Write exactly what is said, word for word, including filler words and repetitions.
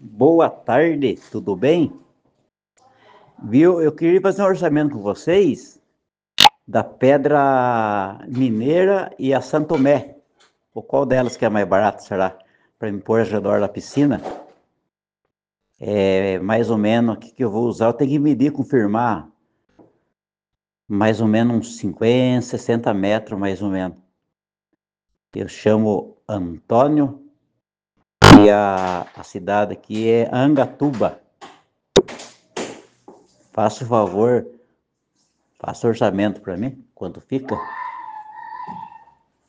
Boa tarde, tudo bem? Viu? Eu queria fazer um orçamento com vocês da Pedra Mineira e a Santo Tomé. Ou qual delas que é mais barato, será? Para me pôr ao redor da piscina. É mais ou menos o que, que eu vou usar. Eu tenho que medir, confirmar. Mais ou menos uns cinquenta, sessenta metros, mais ou menos. Eu chamo Antônio e a, a cidade aqui é Angatuba. Faça o favor, faça orçamento para mim, quanto fica?